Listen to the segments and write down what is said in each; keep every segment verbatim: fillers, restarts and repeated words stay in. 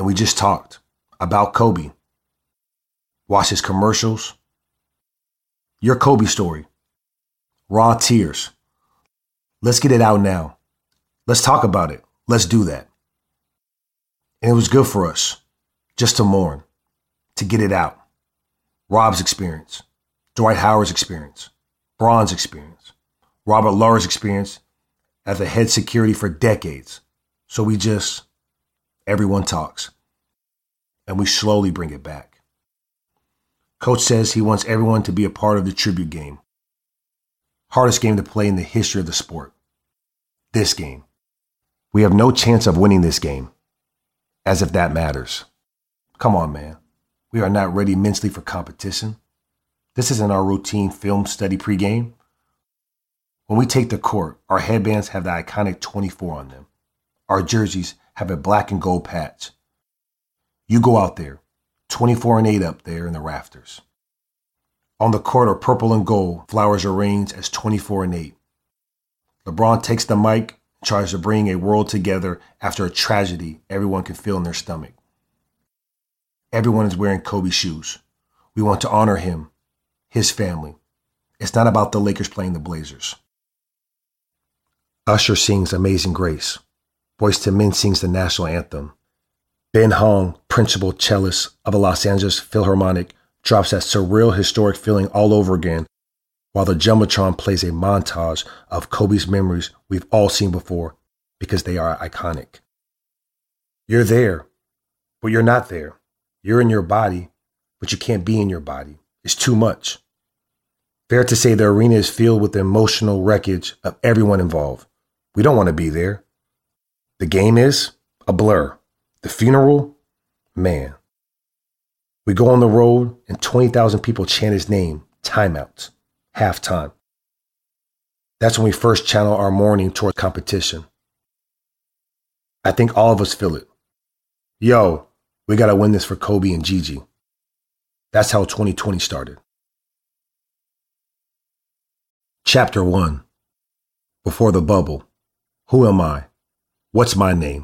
and we just talked about Kobe. Watch his commercials. Your Kobe story. Raw tears. Let's get it out now. Let's talk about it. Let's do that. And it was good for us just to mourn, to get it out. Rob's experience, Dwight Howard's experience, Bron's experience, Robert Laura's experience as the head security for decades. So we just, everyone talks, and we slowly bring it back. Coach says he wants everyone to be a part of the tribute game. Hardest game to play in the history of the sport. This game. We have no chance of winning this game. As if that matters. Come on, man. We are not ready mentally for competition. This isn't our routine film study pregame. When we take the court, our headbands have the iconic twenty-four on them. Our jerseys have a black and gold patch. You go out there, twenty-four and eight up there in the rafters. On the court are purple and gold, flowers arranged as twenty-four and eight. LeBron takes the mic and tries to bring a world together after a tragedy everyone can feel in their stomach. Everyone is wearing Kobe's shoes. We want to honor him, his family. It's not about the Lakers playing the Blazers. Usher sings Amazing Grace. Boyz two Men sings the national anthem. Ben Hong, principal cellist of the Los Angeles Philharmonic, drops that surreal historic feeling all over again, while the Jumbotron plays a montage of Kobe's memories we've all seen before because they are iconic. You're there, but you're not there. You're in your body, but you can't be in your body. It's too much. Fair to say the arena is filled with the emotional wreckage of everyone involved. We don't want to be there. The game is a blur. The funeral, man. We go on the road and twenty thousand people chant his name, timeouts, halftime. That's when we first channel our mourning toward competition. I think all of us feel it. Yo, we got to win this for Kobe and Gigi. That's how twenty twenty started. Chapter one. Before the bubble. Who am I? What's my name?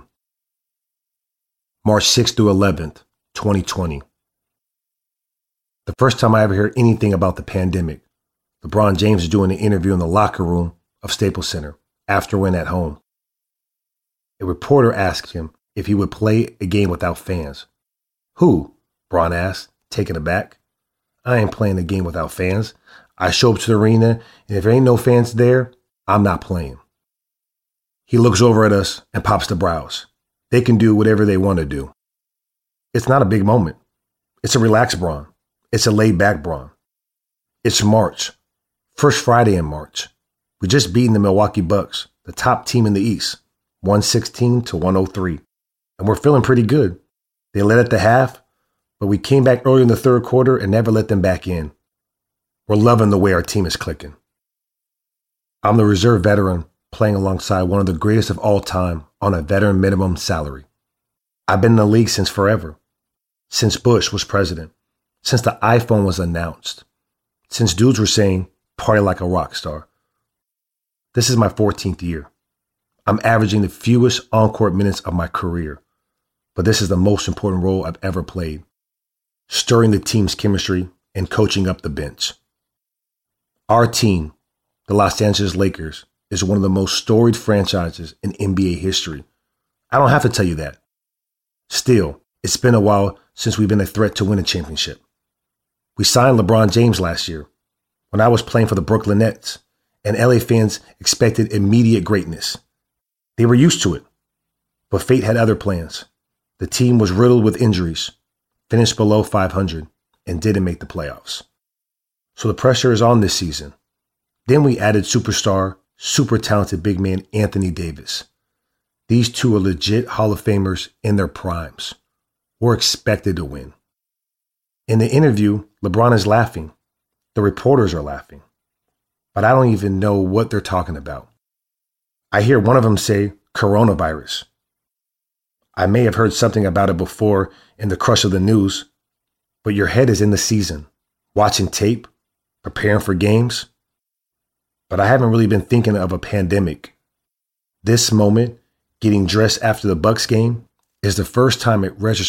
March sixth through eleventh, twenty twenty. The first time I ever heard anything about the pandemic, LeBron James was doing an interview in the locker room of Staples Center after a win at home. A reporter asked him if he would play a game without fans. Who? Bron asked, taken aback. I ain't playing a game without fans. I show up to the arena, and if there ain't no fans there, I'm not playing. He looks over at us and pops the brows. They can do whatever they want to do. It's not a big moment. It's a relaxed Bron. It's a laid-back Bron. It's March. First Friday in March. We just beaten the Milwaukee Bucks, the top team in the East, one sixteen to one oh three. And we're feeling pretty good. They led at the half, but we came back early in the third quarter and never let them back in. We're loving the way our team is clicking. I'm the reserve veteran playing alongside one of the greatest of all time on a veteran minimum salary. I've been in the league since forever. Since Bush was president. Since the iPhone was announced. Since dudes were saying, party like a rock star. This is my fourteenth year. I'm averaging the fewest on-court minutes of my career. But this is the most important role I've ever played. Stirring the team's chemistry and coaching up the bench. Our team, the Los Angeles Lakers, is one of the most storied franchises in N B A history. I don't have to tell you that. Still, it's been a while since we've been a threat to win a championship. We signed LeBron James last year when I was playing for the Brooklyn Nets, and L A fans expected immediate greatness. They were used to it, but fate had other plans. The team was riddled with injuries, finished below five hundred, and didn't make the playoffs. So the pressure is on this season. Then we added superstar, super talented big man Anthony Davis. These two are legit Hall of Famers in their primes. We're expected to win. In the interview, LeBron is laughing. The reporters are laughing. But I don't even know what they're talking about. I hear one of them say coronavirus. I may have heard something about it before in the crush of the news, but your head is in the season, watching tape, preparing for games. But I haven't really been thinking of a pandemic. This moment, getting dressed after the Bucks game, is the first time it registers